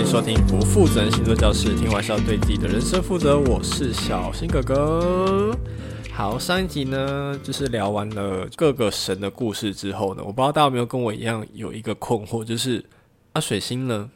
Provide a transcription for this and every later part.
收听不负责任星座教室，听完是要对自己的人生负责。我是小新哥哥。好，上一集呢，就是聊完了各个神的故事之后呢，我不知道大家有没有跟我一样有一个困惑，就是水星呢？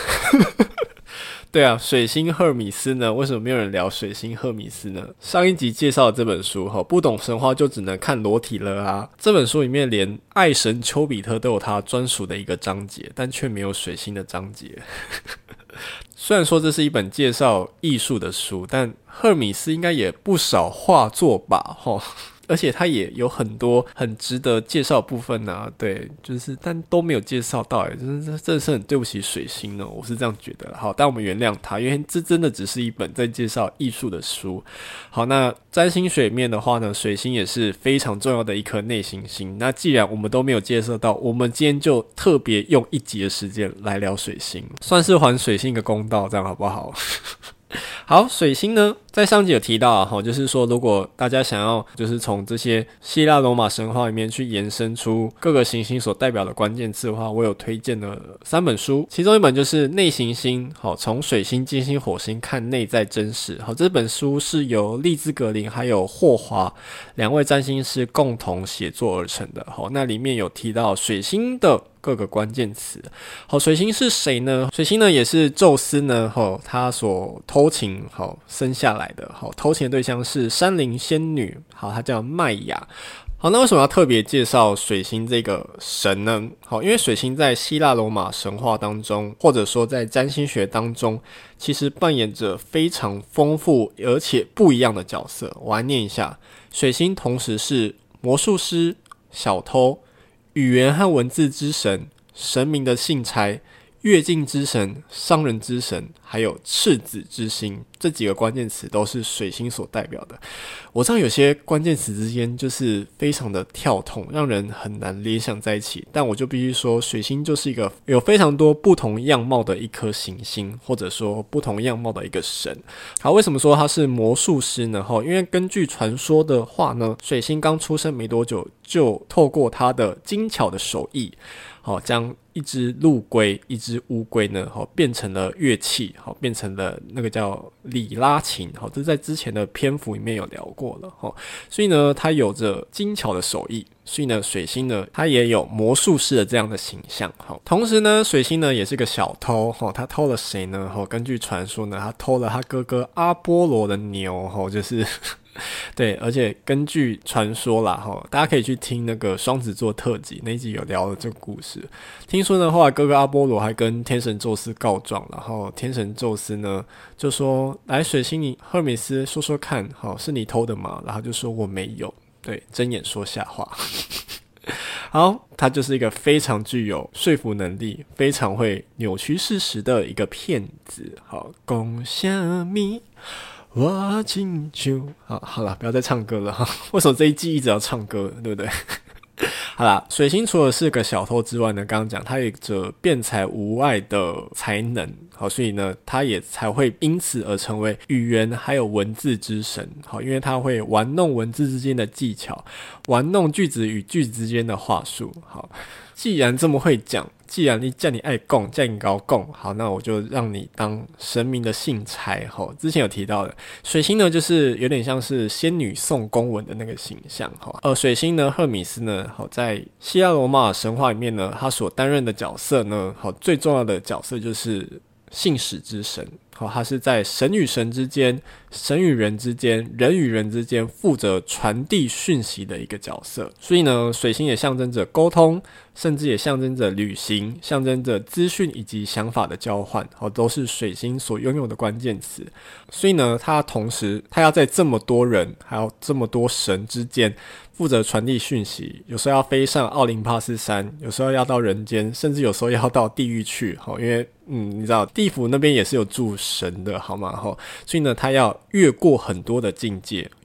对啊，水星赫米斯呢？为什么没有人聊水星赫米斯呢？上一集介绍的这本书不懂神话就只能看裸体了啊！这本书里面连爱神丘比特都有他专属的一个章节，但却没有水星的章节。虽然说这是一本介绍艺术的书，但赫米斯应该也不少画作吧？而且他也有很多很值得介绍的部分啊，对，就是但都没有介绍到，真的是很对不起水星呢，我是这样觉得。好，但我们原谅他，因为这真的只是一本在介绍艺术的书。好，那占星学里面的话呢，水星也是非常重要的一颗内行星。那既然我们都没有介绍到，我们今天就特别用一集的时间来聊水星，算是还水星一个公道，这样好不好？好，水星呢，在上集有提到就是说如果大家想要就是从这些希腊罗马神话里面去延伸出各个行星所代表的关键字的话，我有推荐了3本书，其中一本就是内行星，从水星、金星、火星看内在真实。这本书是由利兹格林还有霍华2位占星师共同写作而成的。那里面有提到水星的各个关键词。好，水星是谁呢？水星呢也是宙斯呢他所偷情生下来的。偷情的对象是山林仙女，好，她叫麦雅。好，那为什么要特别介绍水星这个神呢？因为水星在希腊罗马神话当中，或者说在占星学当中，其实扮演着非常丰富而且不一样的角色。我来念一下，水星同时是魔术师、小偷、语言和文字之神、神明的信差、跃进之神、商人之神，还有赤子之星，这几个关键词都是水星所代表的。我知道有些关键词之间就是非常的跳痛，让人很难联想在一起，但我就必须说，水星就是一个有非常多不同样貌的一颗行星，或者说不同样貌的一个神。好，为什么说他是魔术师呢？因为根据传说的话呢，水星刚出生没多久，就透过他的精巧的手艺，将一只陆龟、一只乌龟呢，变成了乐器，变成了那个叫里拉琴，这在之前的篇幅里面有聊过了，所以呢，他有着精巧的手艺，所以呢，水星呢，他也有魔术师的这样的形象。同时呢，水星呢也是个小偷，他偷了谁呢？根据传说呢，他偷了他哥哥阿波罗的牛，就是对，而且根据传说啦，大家可以去听那个双子座特辑，那一集有聊了这个故事。听说呢，后来哥哥阿波罗还跟天神宙斯告状，然后天神宙斯呢就说：“来，水星你赫米斯说说看，是你偷的吗？”然后就说我没有，对，睁眼说瞎话。好，他就是一个非常具有说服能力、非常会扭曲事实的一个骗子。好，讲什么？我请求好了，不要再唱歌了为什么这一季一直要唱歌，对不对？好啦，水星除了是个小偷之外呢，刚刚讲他有着辩才无碍的才能，好，所以呢，他也才会因此而成为语言还有文字之神，好，因为他会玩弄文字之间的技巧，玩弄句子与句子之间的话术。好，既然这么会讲，既然叫你爱供，叫你高供，好，那我就让你当神明的信差。之前有提到的水星呢，就是有点像是仙女送公文的那个形象。水星呢，赫米斯呢，在希腊罗马神话里面呢，他所担任的角色呢，最重要的角色就是信使之神。他是在神与神之间、神与人之间、人与人之间负责传递讯息的一个角色。所以呢，水星也象征着沟通，甚至也象征着旅行，象征着资讯以及想法的交换，都是水星所拥有的关键词。所以呢，他同时他要在这么多人还有这么多神之间负责传递讯息，有时候要飞上奥林帕斯山，有时候要到人间，甚至有时候要到地狱去，因为你知道地府那边也是有住神的好吗？所以呢，他要越过很多的境界，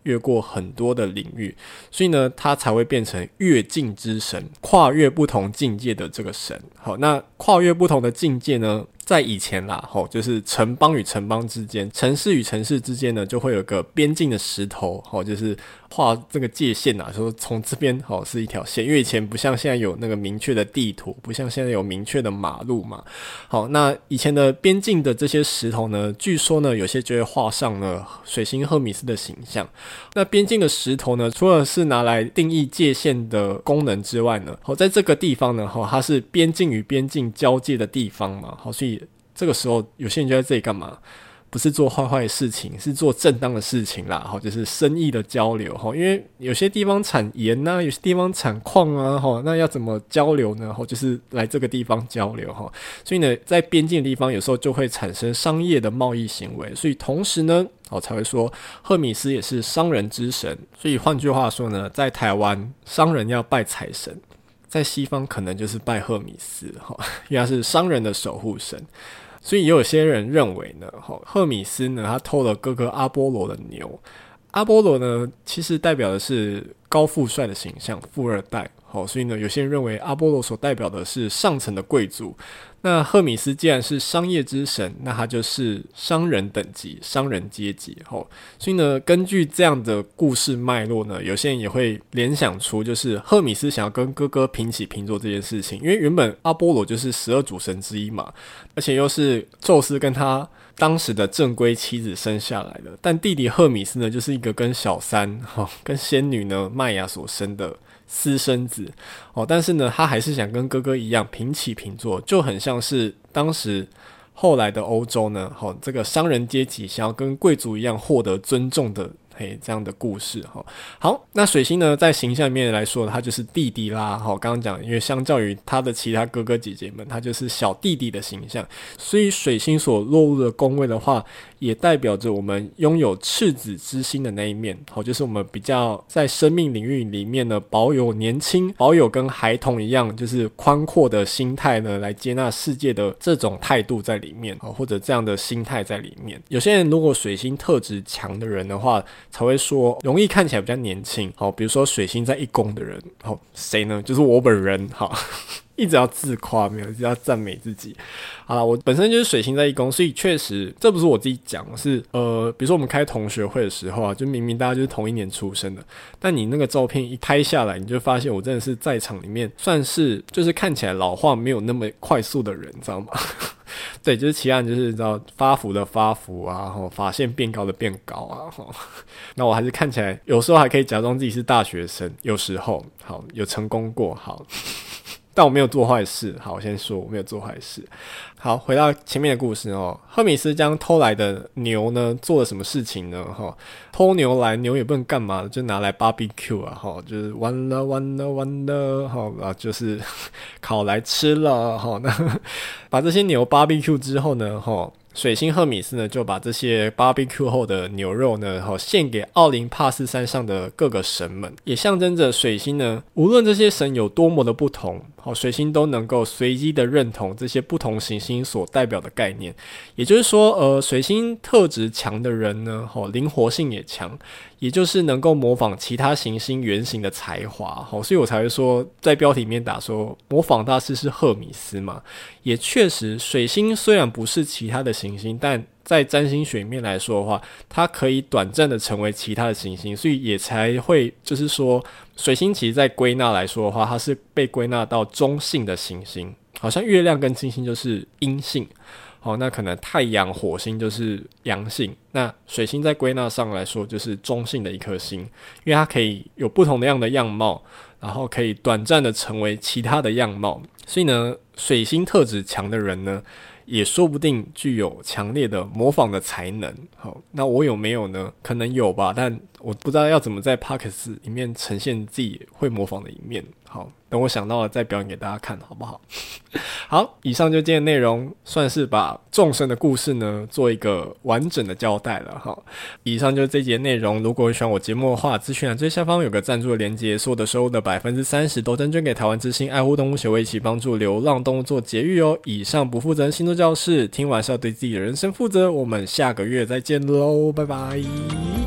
越过很多的领域，所以呢他才会变成越境之神，跨越不同境界的这个神。好，那跨越不同的境界呢，在以前啦，就是城邦与城邦之间，城市与城市之间呢，就会有个边境的石头，就是画这个界限啊，说从这边是一条线，因为以前不像现在有那个明确的地图，不像现在有明确的马路嘛。好，那以前的边境的这些石头呢，据说呢，有些就会画上了水星赫米斯的形象。那边境的石头呢，除了是拿来定义界限的功能之外呢，在这个地方呢，它是边境与边境交界的地方嘛，所以这个时候有些人就在这里干嘛？不是做坏坏的事情，是做正当的事情啦，就是生意的交流。因为有些地方产盐啊，有些地方产矿啊，那要怎么交流呢？就是来这个地方交流。所以呢，在边境的地方有时候就会产生商业的贸易行为，所以同时呢才会说赫米斯也是商人之神。所以换句话说呢，在台湾商人要拜财神，在西方可能就是拜赫米斯，因为他是商人的守护神。所以也有些人认为呢，赫米斯呢他偷了哥哥阿波罗的牛。阿波罗呢其实代表的是高富帅的形象，富二代。所以呢有些人认为阿波罗所代表的是上层的贵族，那赫米斯既然是商业之神，那他就是商人等级，商人阶级。所以呢根据这样的故事脉络呢，有些人也会联想出就是赫米斯想要跟哥哥平起平坐这件事情，因为原本阿波罗就是12主神之一嘛，而且又是宙斯跟他当时的正规妻子生下来的，但弟弟赫米斯呢就是一个跟小三跟仙女呢麦雅所生的私生子。但是呢他还是想跟哥哥一样平起平坐，就很像是当时后来的欧洲呢这个商人阶级想要跟贵族一样获得尊重的这样的故事。好，那水星呢在形象里面来说他就是弟弟啦。刚刚讲因为相较于他的其他哥哥姐姐们，他就是小弟弟的形象，所以水星所落入的宫位的话，也代表着我们拥有赤子之心的那一面。就是我们比较在生命领域里面呢保有年轻，保有跟孩童一样就是宽阔的心态呢来接纳世界的这种态度在里面，或者这样的心态在里面。有些人如果水星特质强的人的话，才会说容易看起来比较年轻。比如说水星在一宫的人，谁呢？就是我本人。一直要自夸，没有，一直要赞美自己。好啦，我本身就是水星在一宫，所以确实这不是我自己讲，是比如说我们开同学会的时候啊，就明明大家就是同一年出生的，但你那个照片一拍下来，你就发现我真的是在场里面算是就是看起来老化没有那么快速的人，知道吗？对，就是其他人就是你知道发福的发福啊，发线变高的变高啊，那我还是看起来有时候还可以假装自己是大学生，有时候好有成功过，好。但我没有做坏事，好，我先说我没有做坏事。好，回到前面的故事赫米斯将偷来的牛呢做了什么事情呢？偷牛来，牛也不能干嘛，就拿来 barbecue 啊，就是完了，好，就是烤来吃了，那把这些牛 barbecue 之后呢，水星赫米斯呢就把这些 barbecue 后的牛肉呢献给奥林帕斯山上的各个神们，也象征着水星呢无论这些神有多么的不同，水星都能够随机的认同这些不同行星所代表的概念。也就是说水星特质强的人呢灵活性也强，也就是能够模仿其他行星原型的才华。所以我才会说在标题里面打说模仿大师是赫米斯嘛。也确实水星虽然不是其他的行星，但在占星学里面来说的话，它可以短暂的成为其他的行星，所以也才会就是说水星其实在归纳来说的话，它是被归纳到中性的行星，好像月亮跟金星就是阴性，那可能太阳火星就是阳性，那水星在归纳上来说就是中性的一颗星，因为它可以有不同的样的样貌，然后可以短暂的成为其他的样貌。所以呢水星特质强的人呢也说不定具有强烈的模仿的才能。好，那我有没有呢？可能有吧，但我不知道要怎么在 Podcast 里面呈现自己会模仿的一面。好，等我想到了再表演给大家看，好不好？好，以上就今天的内容，算是把众生的故事呢做一个完整的交代了。好，以上就是这一集的内容。如果喜欢我节目的话，资讯栏最下方有个赞助的连结，所有的收入的 30% 都捐给台湾之心爱护动物协会，一起帮助流浪动物做节育哦。以上不负责任星座教室，听完是要对自己的人生负责。我们下个月再见喽，拜拜。